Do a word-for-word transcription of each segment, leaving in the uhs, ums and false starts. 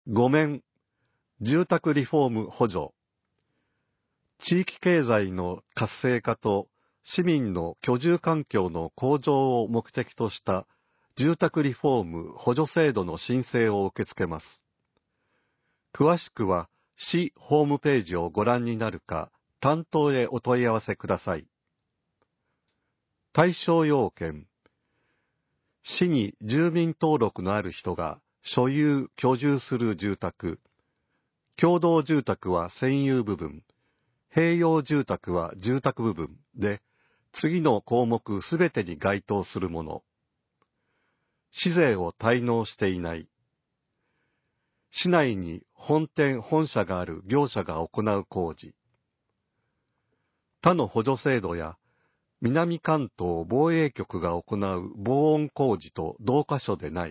ご面、住宅リフォーム補助。地域経済の活性化と市民の居住環境の向上を目的とした住宅リフォーム補助制度の申請を受け付けます。詳しくは市ホームページをご覧になるか、担当へお問い合わせください。対象要件。市に住民登録のある人が所有・居住する住宅、共同住宅は占有部分、併用住宅は住宅部分で、次の項目すべてに該当するもの。市税を滞納していない。市内に本店・本社がある業者が行う工事。他の補助制度や南関東防衛局が行う防音工事と同箇所でない。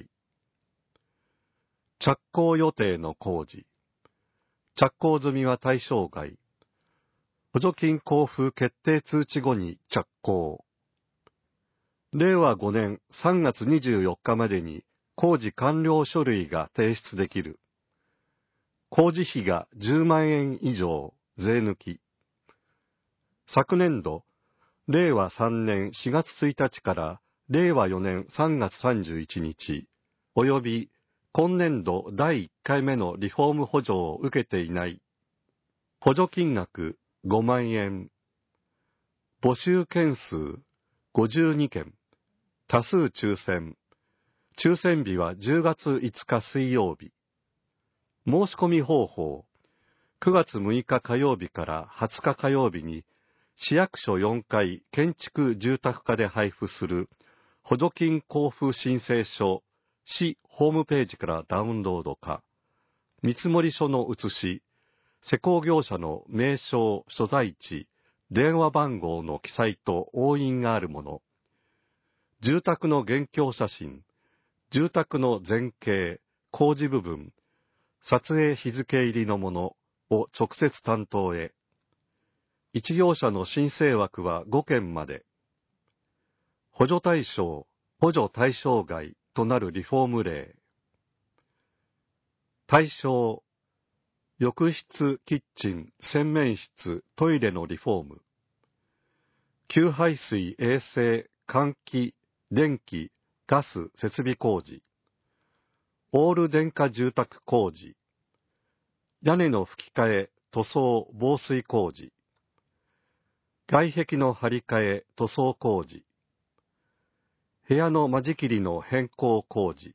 着工予定の工事。着工済みは対象外。補助金交付決定通知後に着工。れいわごねんさんがつにじゅうよっかまでに工事完了書類が提出できる。工事費がじゅうまんえん以上、税抜き。昨年度、れいわさんねんしがつついたちかられいわよねんさんがつさんじゅういちにち、および今年度だいいっかいめのリフォーム補助を受けていない。補助金額ごまんえん。募集件数ごじゅうにけん。多数抽選。抽選日はじゅうがついつか水曜日。申し込み方法。くがつむいか火曜日からはつか火曜日に市役所よんかい建築住宅課で配布する補助金交付申請書市ホームページからダウンロードか、見積書の写し、施工業者の名称、所在地、電話番号の記載と押印があるもの、住宅の現況写真、住宅の前景、工事部分、撮影日付入りのものを直接担当へ。一業者の申請枠はごけんまで。補助対象、補助対象外となるリフォーム例。対象、浴室、キッチン、洗面室、トイレのリフォーム。給排水、衛生、換気、電気、ガス設備工事。オール電化住宅工事。屋根の吹き替え、塗装、防水工事。外壁の張り替え、塗装工事。部屋の間仕切りの変更工事。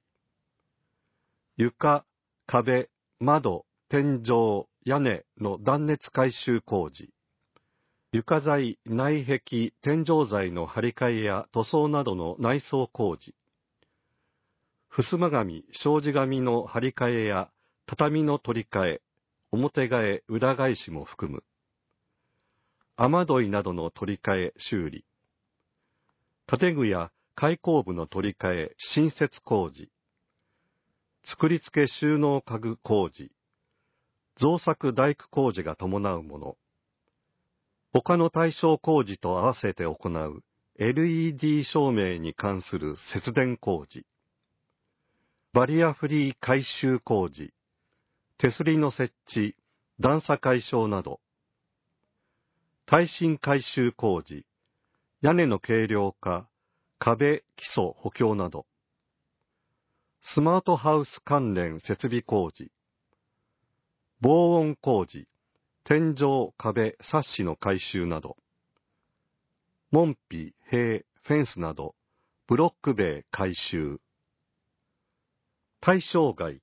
床、壁、窓、天井、屋根の断熱改修工事。床材、内壁、天井材の張り替えや塗装などの内装工事。襖紙、障子紙の張り替えや畳の取り替え、表替え、裏返しも含む。雨どいなどの取り替え、修理。建具や開口部の取り替え、新設工事。作り付け収納家具工事。造作大工工事が伴うもの。他の対象工事と合わせて行う エルイーディー 照明に関する節電工事。バリアフリー改修工事。手すりの設置、段差解消など。耐震改修工事。屋根の軽量化、壁、基礎補強など。スマートハウス関連設備工事。防音工事。天井、壁、サッシの改修など。門扉、塀、フェンスなど、ブロック塀改修。対象外。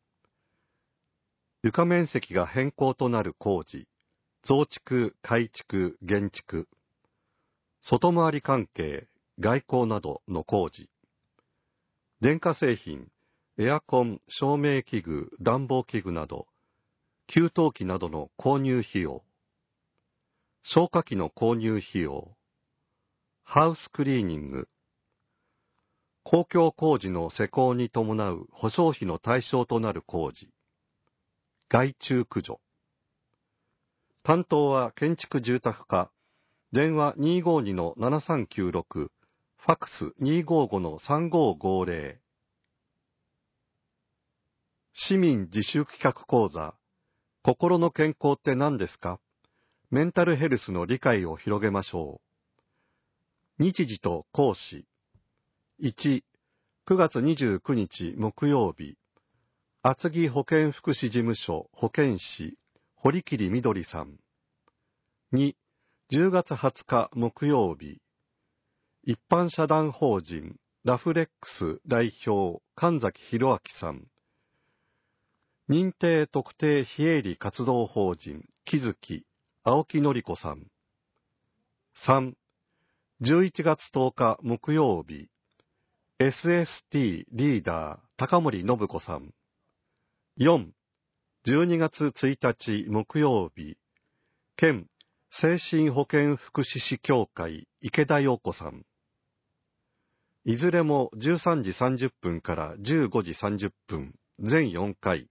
床面積が変更となる工事。増築、改築、減築。外回り関係、外交などの工事。電化製品、エアコン、照明器具、暖房器具など、給湯器などの購入費用。消火器の購入費用。ハウスクリーニング。公共工事の施工に伴う保証費の対象となる工事。害虫駆除。担当は建築住宅課。電話 にーごーにのななさんきゅうろく、ファックス にーごーごのさんごーごーぜろ。 市民自主企画講座、心の健康って何ですか？メンタルヘルスの理解を広げましょう。日時と講師。いち、くがつにじゅうくにち木曜日、厚木保健福祉事務所保健師、堀切みどりさん。に、じゅうがつはつか木曜日、一般社団法人ラフレックス代表神崎博明さん。認定特定非営利活動法人木月青木のり子さん。さん、じゅういちがつとおか木曜日、エスエスティー リーダー高森信子さん。よん、じゅうにがつついたち木曜日、県精神保健福祉士協会池田陽子さん。いずれもじゅうさんじさんじゅっぷんからじゅうごじさんじゅっぷん、全よんかい。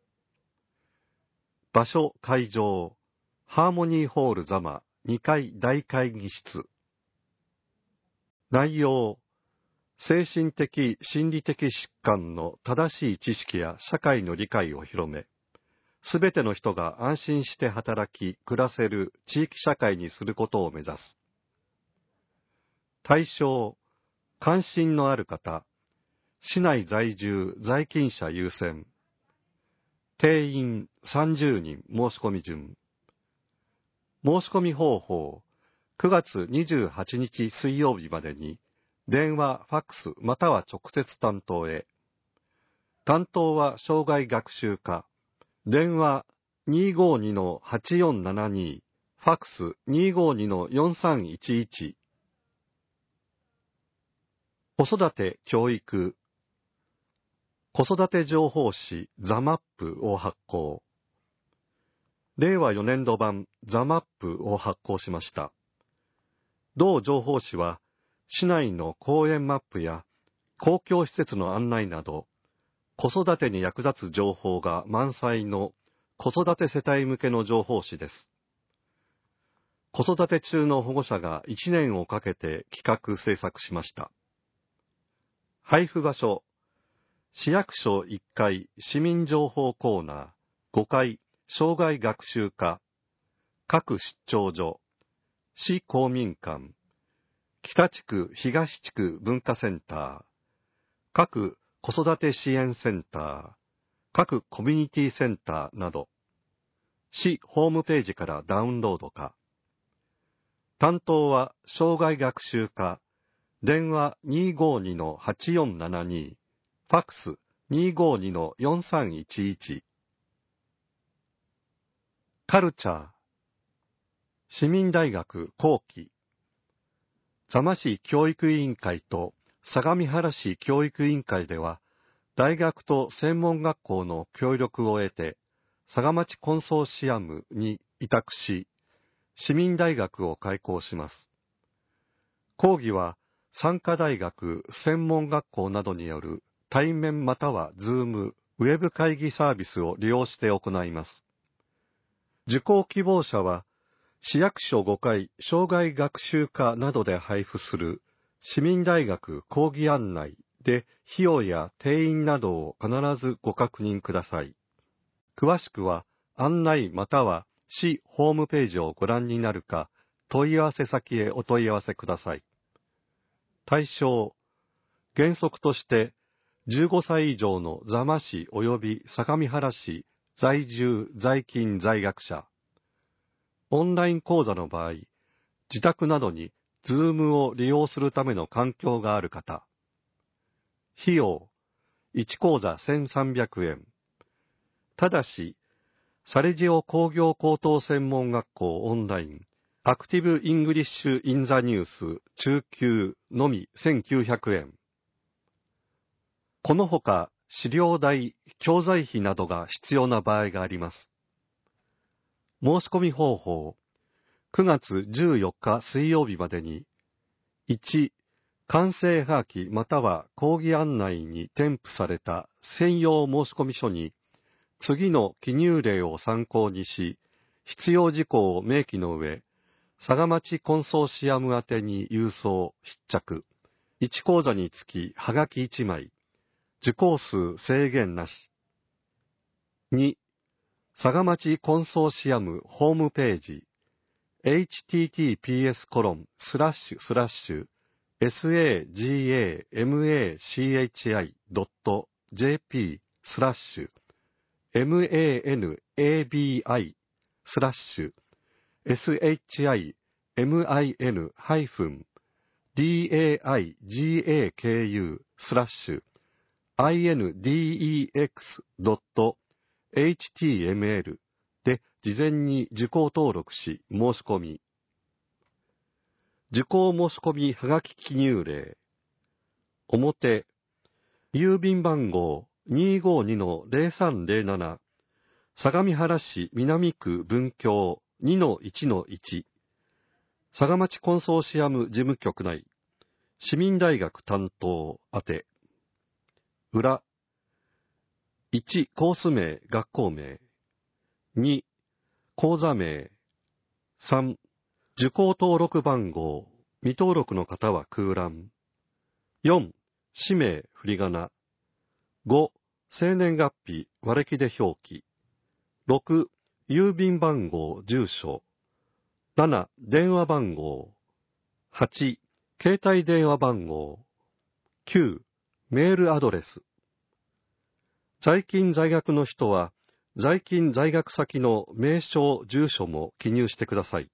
場所会場、ハーモニーホール座間にかい大会議室。内容、精神的・心理的疾患の正しい知識や社会の理解を広め、すべての人が安心して働き、暮らせる地域社会にすることを目指す。対象、関心のある方、市内在住在勤者優先。定員さんじゅうにん申し込み順。申し込み方法、くがつにじゅうはちにち水曜日までに、電話、ファックスまたは直接担当へ。担当は障害学習課。電話 にーごーにのはちよんななに、ファックス にーごーにのよんさんいちいち。子育て教育。子育て情報誌ザマップを発行。れいわよねんど版ザマップを発行しました。同情報誌は、市内の公園マップや公共施設の案内など、子育てに役立つ情報が満載の子育て世帯向けの情報誌です。子育て中の保護者がいちねんをかけて企画制作しました。配布場所、市役所いっかい市民情報コーナー、ごかい障害学習課、各出張所、市公民館、北地区東地区文化センター、各子育て支援センター、各コミュニティセンターなど、市ホームページからダウンロードか。担当は障害学習課、電話 にーごーにのはちよんななに、ファックス にーごーにのよんさんいちいち。カルチャー。市民大学後期。座間市教育委員会と相模原市教育委員会では、大学と専門学校の協力を得て、佐賀町コンソーシアムに委託し、市民大学を開校します。講義は、参加大学、専門学校などによる対面またはズーム、ウェブ会議サービスを利用して行います。受講希望者は、市役所ごかい障害学習課などで配布する市民大学講義案内で費用や定員などを必ずご確認ください。詳しくは案内または市ホームページをご覧になるか問い合わせ先へお問い合わせください。対象、原則としてじゅうごさい以上の座間市及び相模原市在住在勤在学者。オンライン講座の場合、自宅などに Zoom を利用するための環境がある方。費用、いち講座せんさんびゃくえん。ただし、サレジオ工業高等専門学校オンライン、アクティブイングリッシュインザニュース中級のみせんきゅうひゃくえん。このほか、資料代、教材費などが必要な場合があります。申し込み方法、くがつじゅうよっか水曜日までに、いち、完成はがきまたは講義案内に添付された専用申込書に、次の記入例を参考にし、必要事項を明記の上、佐賀町コンソーシアム宛てに郵送、必着、いち講座につきはがきいちまい、受講数制限なし。 に、佐賀町コンソーシアムホームページ エイチティーティーピーエスコロンスラッシュスラッシュ サガマチドットジェーピー スラッシュ マナビスラッシュ shimin ハイフン daigaku スラッシュ index.html で事前に受講登録し申し込み。受講申し込みはがき記入例。表、郵便番号 にーごーにのゼロさんゼロなな 相模原市南区文京 にのいちのいち 佐賀町コンソーシアム事務局内市民大学担当宛て。裏、いちコース名学校名、に講座名、さん受講登録番号未登録の方は空欄、よん氏名振り仮名、ご生年月日割れ木で表記、ろく郵便番号住所、なな電話番号、はち携帯電話番号、きゅうメールアドレス。在勤在学の人は在勤在学先の名称住所も記入してください。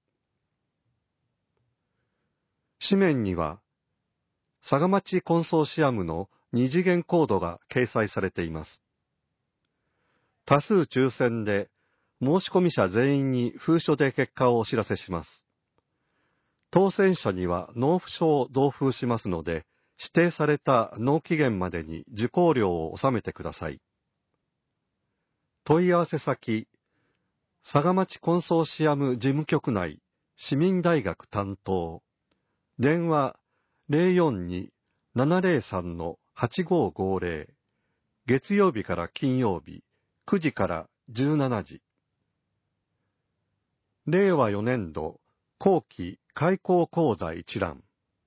紙面には佐賀町コンソーシアムの二次元コードが掲載されています。多数抽選で申し込み者全員に封書で結果をお知らせします。当選者には納付書を同封しますので、指定された納期限までに受講料を納めてください。問い合わせ先、佐賀町コンソーシアム事務局内市民大学担当、電話 ゼロよんに ななゼロさん はちごごゼロ、月曜日から金曜日くじからじゅうしちじ。れいわよねんど後期開講講座一覧。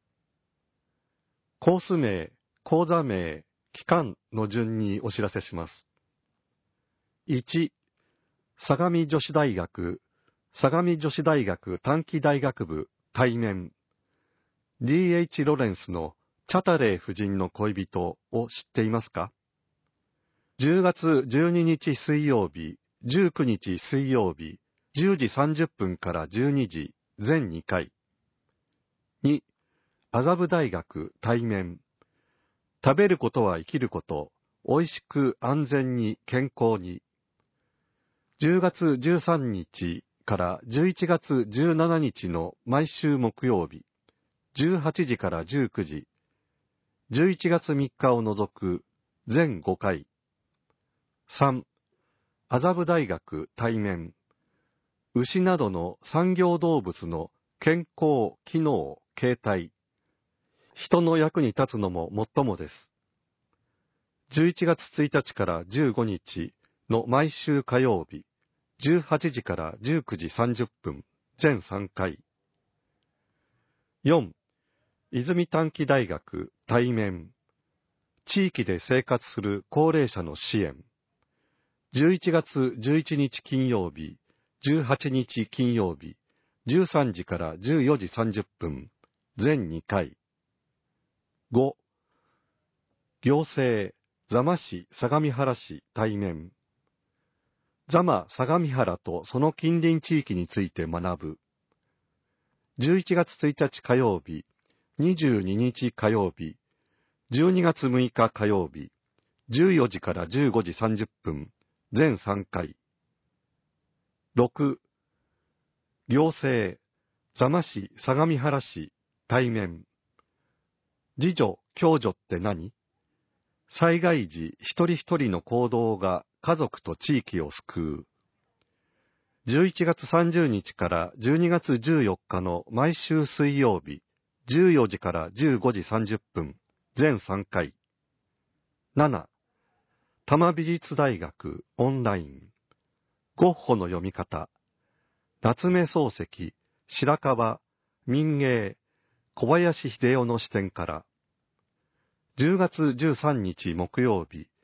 コース名、講座名、期間の順にお知らせします。いち、相模女子大学、相模女子大学短期大学部対面、ディーエイチ ロレンスのチャタレー夫人の恋人を知っていますか？じゅうがつじゅうににち水曜日、じゅうくにち水曜日、じゅうじさんじゅっぷんからじゅうにじ、全にかい。に、麻布大学対面、食べることは生きること、おいしく安全に健康に。じゅうがつじゅうさんにちからじゅういちがつじゅうしちにちの毎週木曜日、じゅうはちじからじゅうくじ、じゅういちがつみっかを除く全ごかい。さん、麻布大学対面、牛などの産業動物の健康、機能、形態、人の役に立つのももっともです。じゅういちがつついたちからじゅうごにちの毎週火曜日、じゅうはちじからじゅうくじさんじゅっぷん、全さんかい。よん、泉短期大学対面、地域で生活する高齢者の支援、じゅういちがつじゅういちにち金曜日、じゅうはちにち金曜日、じゅうさんじからじゅうよじさんじゅっぷん、全にかい。ご、行政、座間市相模原市対面、座間相模原とその近隣地域について学ぶ。じゅういちがつついたち火曜日、にじゅうににち火曜日、じゅうにがつむいか火曜日、じゅうよじからじゅうごじさんじゅっぷん、全さんかい。ろく、行政、座間市相模原市対面、自助・共助って何？災害時一人一人の行動が家族と地域を救う。じゅういちがつさんじゅうにちからじゅうにがつじゅうよっかの毎週水曜日、じゅうよじからじゅうごじさんじゅっぷん、全さんかい。なな、多摩美術大学オンライン、ゴッホの読み方、夏目漱石、白川、民芸、小林秀夫の視点から、じゅうがつじゅうさんにち木曜日、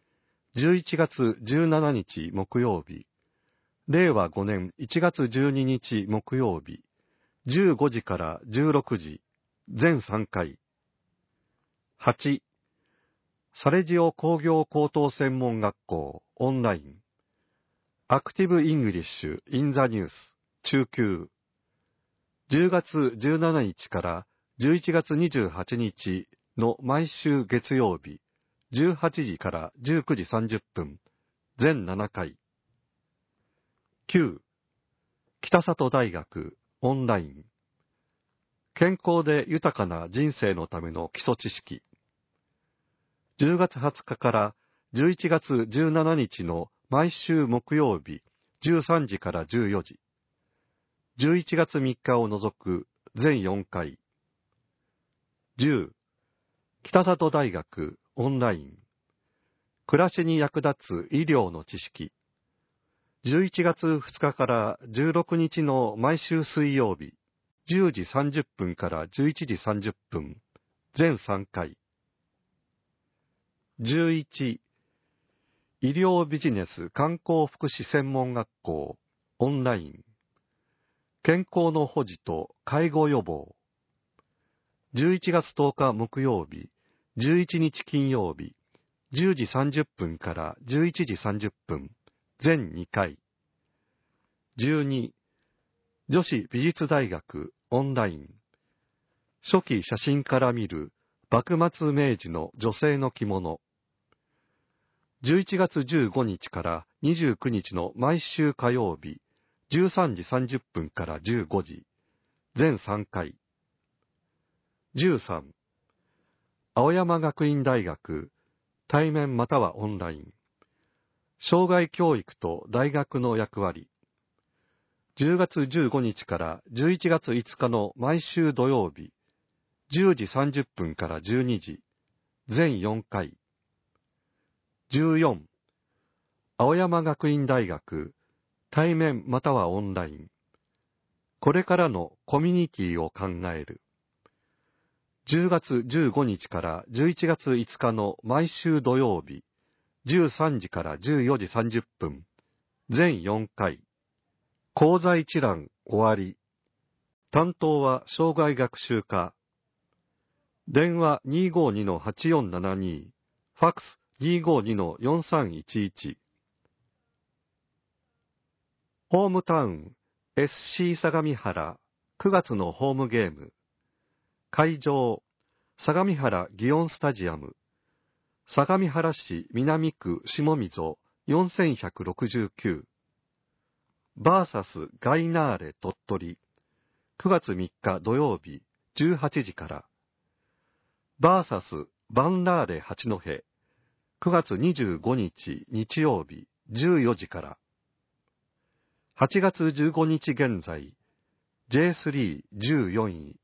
じゅういちがつじゅうしちにち木曜日、れいわごねんいちがつじゅうににち木曜日、じゅうごじからじゅうろくじ、全さんかい。はち、サレジオ工業高等専門学校オンライン。アクティブイングリッシュインザニュース中級。じゅうがつじゅうしちにちからじゅういちがつにじゅうはちにちの毎週月曜日、じゅうはちじからじゅうくじさんじゅっぷん、全ななかい。きゅう、北里大学オンライン。健康で豊かな人生のための基礎知識。じゅうがつはつかからじゅういちがつじゅうしちにちの毎週木曜日、じゅうさんじからじゅうよじ。じゅういちがつみっかを除く全よんかい。じゅう、北里大学オンライン。暮らしに役立つ医療の知識。じゅういちがつふつかからじゅうろくにちの毎週水曜日、じゅうじさんじゅっぷんからじゅういちじさんじゅっぷん、全さんかい。じゅういち、医療ビジネス観光福祉専門学校オンライン。健康の保持と介護予防。じゅういちがつとおか木曜日、じゅういちにち金曜日、じゅうじさんじゅっぷんからじゅういちじさんじゅっぷん、全にかい。じゅうに、女子美術大学オンライン。初期写真から見る幕末明治の女性の着物。じゅういちがつじゅうごにちからにじゅうくにちの毎週火曜日、じゅうさんじさんじゅっぷんからじゅうごじ、全さんかい。じゅうさん、青山学院大学、対面またはオンライン。障害教育と大学の役割。じゅうがつじゅうごにちからじゅういちがついつかの毎週土曜日、じゅうじさんじゅっぷんからじゅうにじ、全よんかい。じゅうよん、青山学院大学、対面またはオンライン。これからのコミュニティを考える。じゅうがつじゅうごにちからじゅういちがついつかの毎週土曜日、じゅうさんじからじゅうよじさんじゅっぷん、全よんかい。講座一覧終わり。担当は障害学習課。電話 にーごーにのはちよんななに、ファックス にーごーにのよんさんいちいち。ホームタウン エスシー 相模原くがつのホームゲーム。会場相模原祇園スタジアム。相模原市南区下溝よんせんひゃくろくじゅうきゅう。バーサスガイナーレ鳥取。くがつみっか土曜日じゅうはちじから。バーサスバンラーレ八戸。くがつにじゅうごにち日曜日じゅうよじから。はちがつじゅうごにち現在 ジェイスリーじゅうよんい、